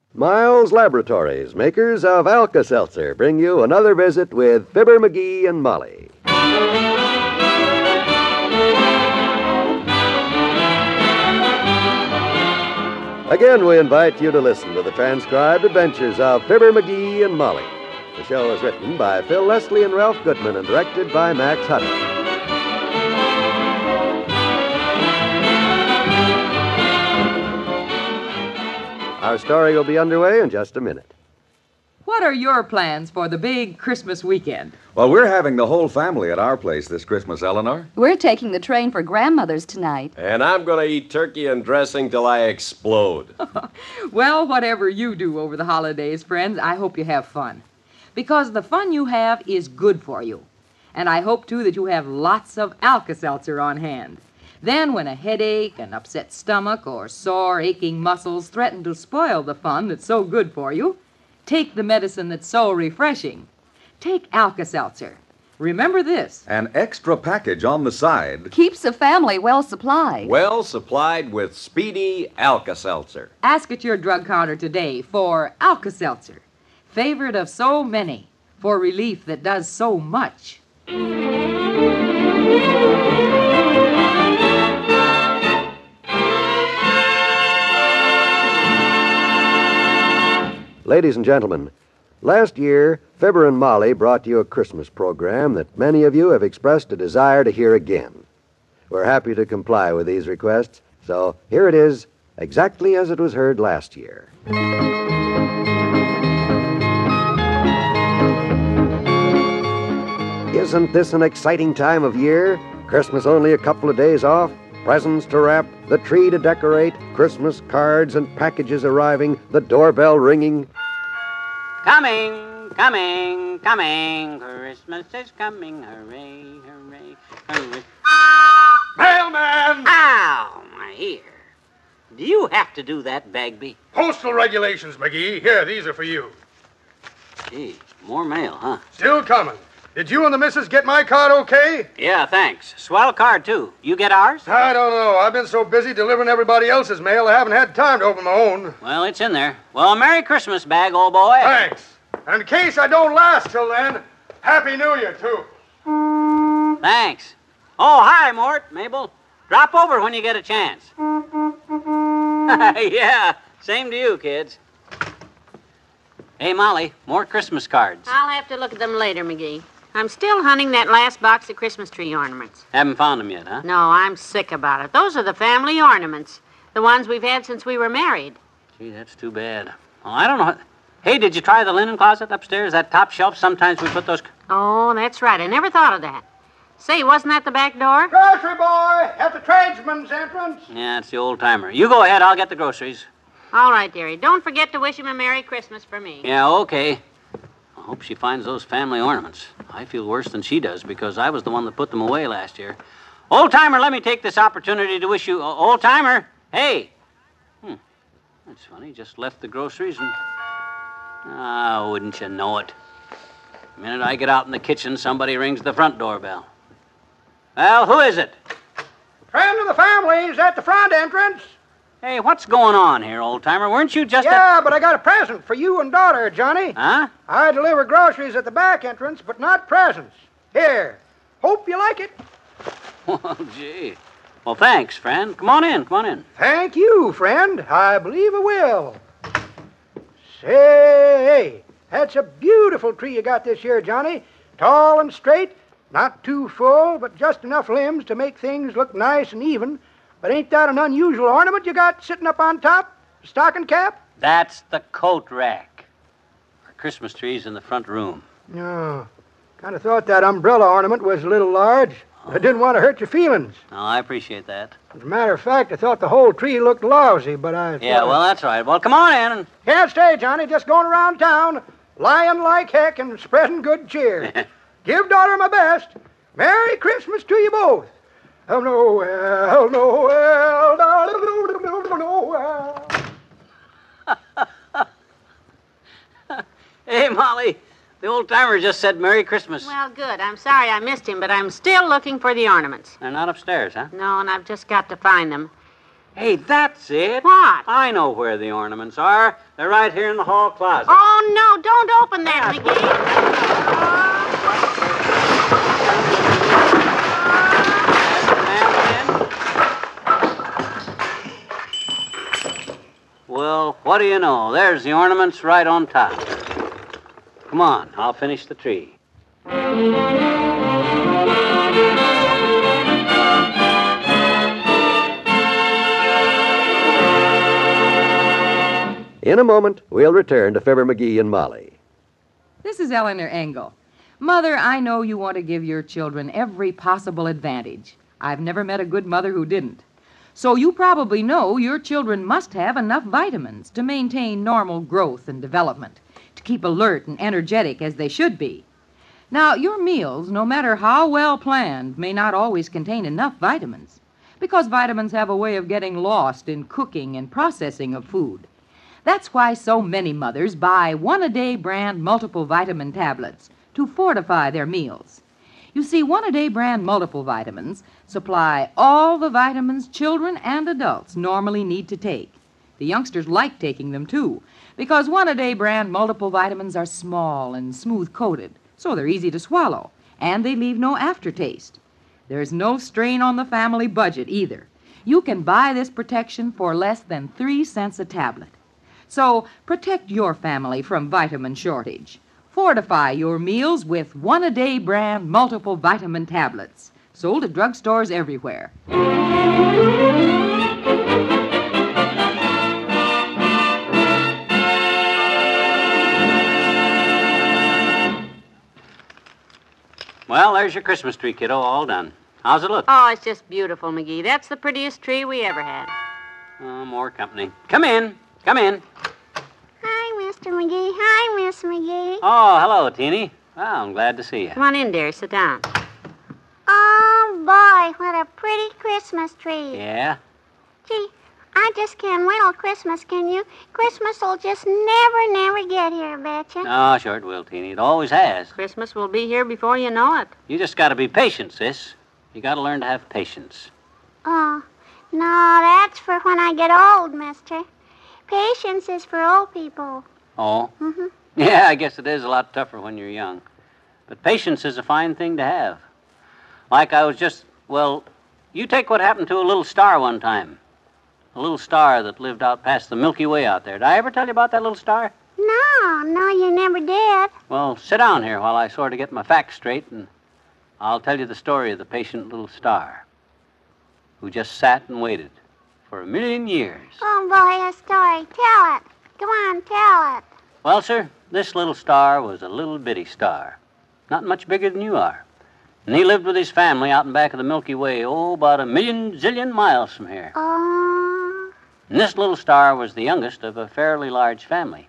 Miles Laboratories, makers of Alka-Seltzer, bring you another visit with Fibber McGee and Molly. Again, we invite you to listen to the transcribed adventures of Fibber McGee and Molly. The show is written by Phil Leslie and Ralph Goodman and directed by Max Hutton. Our story will be underway in just a minute. What are your plans for the big Christmas weekend? Well, we're having the whole family at our place this Christmas, Eleanor. We're taking the train for Grandmother's tonight. And I'm going to eat turkey and dressing till I explode. Well, whatever you do over the holidays, friends, I hope you have fun. Because the fun you have is good for you. And I hope, too, that you have lots of Alka-Seltzer on hand. Then when a headache, an upset stomach, or sore, aching muscles threaten to spoil the fun that's so good for you, take the medicine that's so refreshing. Take Alka-Seltzer. Remember this. An extra package on the side. Keeps the family well supplied. Well supplied with speedy Alka-Seltzer. Ask at your drug counter today for Alka-Seltzer, favorite of so many, for relief that does so much. Ladies and gentlemen, last year, Fibber and Molly brought you a Christmas program that many of you have expressed a desire to hear again. We're happy to comply with these requests, so here it is, exactly as it was heard last year. Isn't this an exciting time of year? Christmas only a couple of days off, presents to wrap, the tree to decorate, Christmas cards and packages arriving, the doorbell ringing. Coming, Christmas is coming, hooray, hooray, hooray. Mailman! Ow, my ear. Do you have to do that, Bagby? Postal regulations, McGee. Here, these are for you. Gee, more mail, huh? Still coming. Did you and the missus get my card okay? Yeah, thanks. Swell card, too. You get ours? I don't know. I've been so busy delivering everybody else's mail, I haven't had time to open my own. Well, it's in there. Well, Merry Christmas, Bag, old boy. Thanks. And in case I don't last till then, Happy New Year, too. Thanks. Oh, hi, Mort, Mabel. Drop over when you get a chance. Yeah, same to you, kids. Hey, Molly, more Christmas cards. I'll have to look at them later, McGee. I'm still hunting that last box of Christmas tree ornaments. Haven't found them yet, huh? No, I'm sick about it. Those are the family ornaments. The ones we've had since we were married. Gee, that's too bad. Well, I don't know. Hey, did you try the linen closet upstairs? That top shelf? Sometimes we put those... Oh, that's right. I never thought of that. Say, wasn't that the back door? Grocery boy, at the tradesman's entrance. Yeah, it's the old timer. You go ahead, I'll get the groceries. All right, dearie. Don't forget to wish him a Merry Christmas for me. Yeah, okay. I hope she finds those family ornaments. I feel worse than she does because I was the one that put them away last year. Old timer, let me take this opportunity to wish you... Old timer, hey. That's funny. Just left the groceries and... Ah, wouldn't you know it. The minute I get out in the kitchen, somebody rings the front doorbell. Well, who is it? Friend of the family's at the front entrance. Hey, what's going on here, old timer? Weren't you just Yeah, but I got a present for you and daughter, Johnny. Huh? I deliver groceries at the back entrance, but not presents. Here. Hope you like it. Well, gee. Well, thanks, friend. Come on in, come on in. Thank you, friend. I believe I will. Say, that's a beautiful tree you got this year, Johnny. Tall and straight, not too full, but just enough limbs to make things look nice and even. But ain't that an unusual ornament you got sitting up on top? Stocking cap? That's the coat rack. Our Christmas tree's in the front room. No. Kind of thought that umbrella ornament was a little large. I didn't want to hurt your feelings. Oh, I appreciate that. As a matter of fact, I thought the whole tree looked lousy, but I thought... Yeah, well, that's all right. Well, come on in and... Can't stay, Johnny. Just going around town, lying like heck and spreading good cheer. Give daughter my best. Merry Christmas to you both. Oh, Noel, Noel, Noel. Hey, Molly, the old timer just said Merry Christmas. Well, good. I'm sorry I missed him, but I'm still looking for the ornaments. They're not upstairs, huh? No, and I've just got to find them. Hey, that's it. What? I know where the ornaments are. They're right here in the hall closet. Oh, no, don't open that, Well, what do you know? There's the ornaments right on top. Come on, I'll finish the tree. In a moment, we'll return to Fibber McGee and Molly. This is Eleanor Engel. Mother, I know you want to give your children every possible advantage. I've never met a good mother who didn't. So you probably know your children must have enough vitamins to maintain normal growth and development, to keep alert and energetic as they should be. Now, your meals, no matter how well planned, may not always contain enough vitamins, because vitamins have a way of getting lost in cooking and processing of food. That's why so many mothers buy One-A-Day brand multiple vitamin tablets to fortify their meals. You see, One-A-Day brand multiple vitamins supply all the vitamins children and adults normally need to take. The youngsters like taking them, too, because One-A-Day brand multiple vitamins are small and smooth-coated, so they're easy to swallow, and they leave no aftertaste. There's no strain on the family budget, either. You can buy this protection for less than 3 cents a tablet. So protect your family from vitamin shortage. Fortify your meals with One-A-Day brand multiple vitamin tablets, sold at drugstores everywhere. Well, there's your Christmas tree, kiddo, all done. How's it look? Oh, it's just beautiful, McGee. That's the prettiest tree we ever had. Oh, more company. Come in. Come in. Hi, Mr. McGee. Hi, Miss McGee. Oh, hello, Teeny. Well, I'm glad to see you. Come on in, dear. Sit down. Oh, boy, what a pretty Christmas tree. Yeah? Gee, I just can't wait till Christmas, can you? Christmas will just never get here, betcha. Oh, sure it will, Teeny. It always has. Christmas will be here before you know it. You just got to be patient, sis. You got to learn to have patience. Oh, no, that's for when I get old, mister. Patience is for old people. Oh? Mm-hmm. Yeah, I guess it is a lot tougher when you're young. But patience is a fine thing to have. Like I was just, well, you take what happened to a little star one time. A little star that lived out past the Milky Way out there. Did I ever tell you about that little star? No, you never did. Well, sit down here while I sort of get my facts straight, and I'll tell you the story of the patient little star who just sat and waited for 1,000,000 years. Oh, boy, a story. Tell it. Come on, tell it. Well, sir, this little star was a little bitty star. Not much bigger than you are. And he lived with his family out in back of the Milky Way, about 1,000,000,000 miles from here. Oh. And this little star was the youngest of a fairly large family.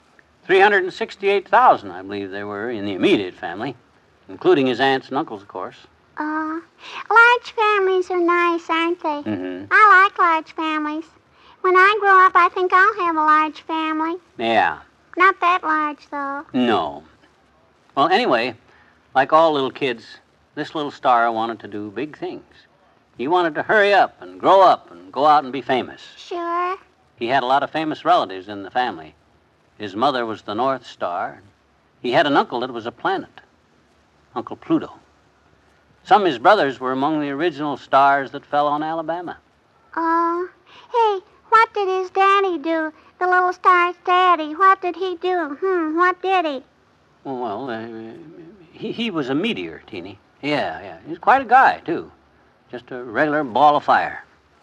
368,000, I believe there were in the immediate family, including his aunts and uncles, of course. Large families are nice, aren't they? Mm-hmm. I like large families. When I grow up, I think I'll have a large family. Yeah. Not that large, though. No. Well, anyway, like all little kids, this little star wanted to do big things. He wanted to hurry up and grow up and go out and be famous. Sure. He had a lot of famous relatives in the family. His mother was the North Star. He had an uncle that was a planet, Uncle Pluto. Some of his brothers were among the original stars that fell on Alabama. Hey, what did his daddy do? The little star's daddy. What did he do? What did he? Well, he was a meteor, Teeny. Yeah. He was quite a guy, too. Just a regular ball of fire.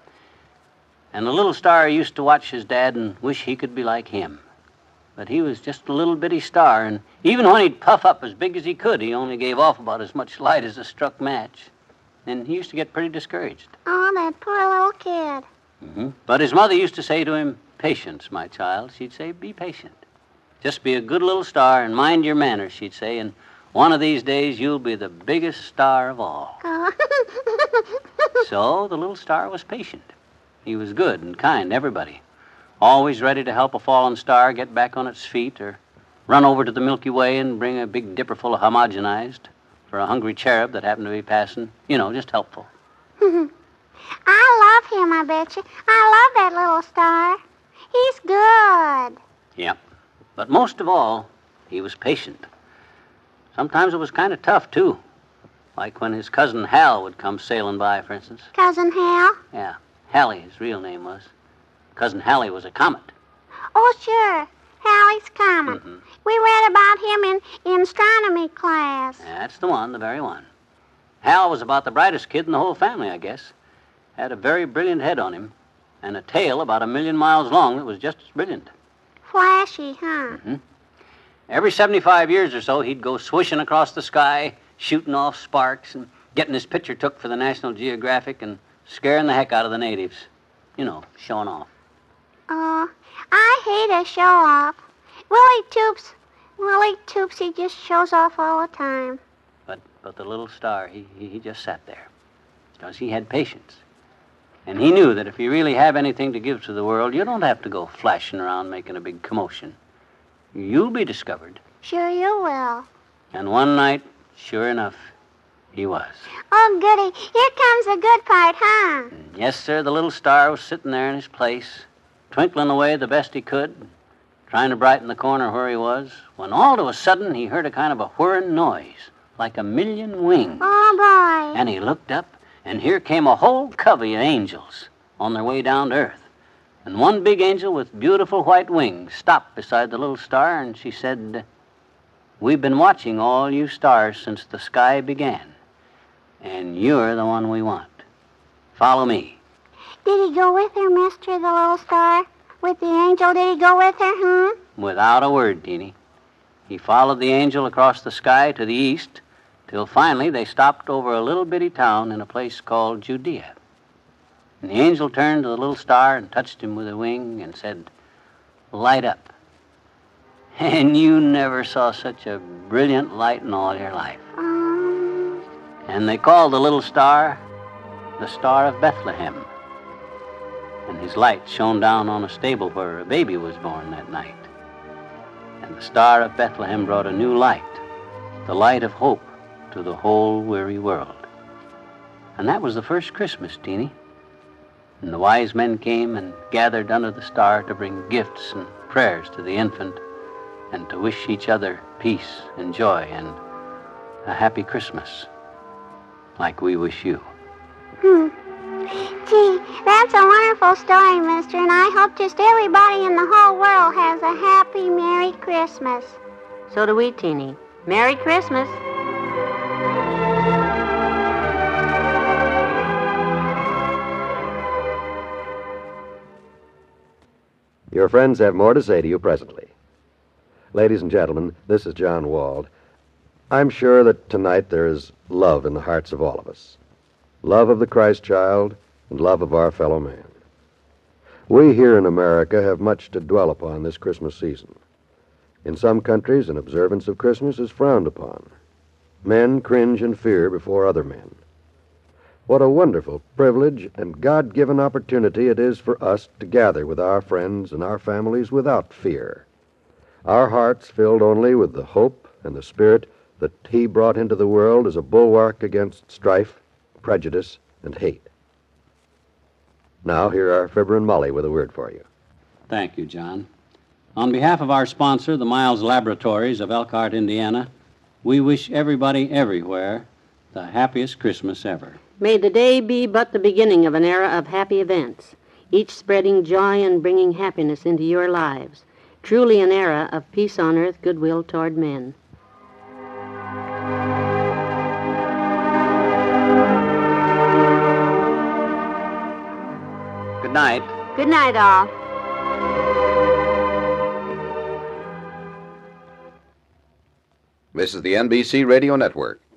And the little star used to watch his dad and wish he could be like him. But he was just a little bitty star, and even when he'd puff up as big as he could, he only gave off about as much light as a struck match. And he used to get pretty discouraged. Oh, that poor little kid. Mm-hmm. But his mother used to say to him, "Patience, my child." She'd say, "Be patient. Just be a good little star and mind your manners," she'd say, "and one of these days you'll be the biggest star of all." Oh. So the little star was patient. He was good and kind to everybody. Always ready to help a fallen star get back on its feet, or run over to the Milky Way and bring a big dipper full of homogenized for a hungry cherub that happened to be passing. Just helpful. I love him, I bet you. I love that little star. He's good. Yep. But most of all, he was patient. Sometimes it was kind of tough, too. Like when his cousin Hal would come sailing by, for instance. Cousin Hal? Yeah, Hallie, his real name was. Cousin Hallie was a comet. Oh, sure. Halley's Comet. Mm-hmm. We read about him in astronomy class. That's the one, the very one. Hal was about the brightest kid in the whole family, I guess. Had a very brilliant head on him, and a tail about 1,000,000 miles long that was just as brilliant. Flashy, huh? Mm-hmm. Every 75 years or so, he'd go swishing across the sky, shooting off sparks, and getting his picture took for the National Geographic and scaring the heck out of the natives. You know, showing off. Oh, I hate a show-off. Willie Toops, he just shows off all the time. But the little star, he just sat there. Because he had patience. And he knew that if you really have anything to give to the world, you don't have to go flashing around making a big commotion. You'll be discovered. Sure you will. And one night, sure enough, he was. Oh, goody. Here comes the good part, huh? Yes, sir, the little star was sitting there in his place, twinkling away the best he could, trying to brighten the corner where he was, when all of a sudden he heard a kind of a whirring noise, like 1,000,000 wings. Oh, boy. And he looked up, and here came a whole covey of angels on their way down to earth. And one big angel with beautiful white wings stopped beside the little star, and she said, "We've been watching all you stars since the sky began, and you're the one we want. Follow me." Did he go with her, mister, the little star? With the angel, did he go with her, Without a word, Teeny. He followed the angel across the sky to the east, till finally they stopped over a little bitty town in a place called Judea. And the angel turned to the little star and touched him with a wing and said, "Light up." And you never saw such a brilliant light in all your life. And they called the little star the Star of Bethlehem. And his light shone down on a stable where a baby was born that night. And the Star of Bethlehem brought a new light, the light of hope to the whole weary world. And that was the first Christmas, Teeny. And the wise men came and gathered under the star to bring gifts and prayers to the infant and to wish each other peace and joy and a happy Christmas, like we wish you. Gee, that's a wonderful story, mister, and I hope just everybody in the whole world has a happy, Merry Christmas. So do we, Teeny. Merry Christmas. Your friends have more to say to you presently. Ladies and gentlemen, this is John Wald. I'm sure that tonight there is love in the hearts of all of us. Love of the Christ child and love of our fellow man. We here in America have much to dwell upon this Christmas season. In some countries, an observance of Christmas is frowned upon. Men cringe in fear before other men. What a wonderful privilege and God-given opportunity it is for us to gather with our friends and our families without fear. Our hearts filled only with the hope and the spirit that He brought into the world as a bulwark against strife, prejudice, and hate. Now, here are Fibber and Molly with a word for you. Thank you, John. On behalf of our sponsor, the Miles Laboratories of Elkhart, Indiana, we wish everybody everywhere the happiest Christmas ever. May the day be but the beginning of an era of happy events, each spreading joy and bringing happiness into your lives. Truly an era of peace on earth, goodwill toward men. Good night. Good night, all. This is the NBC Radio Network.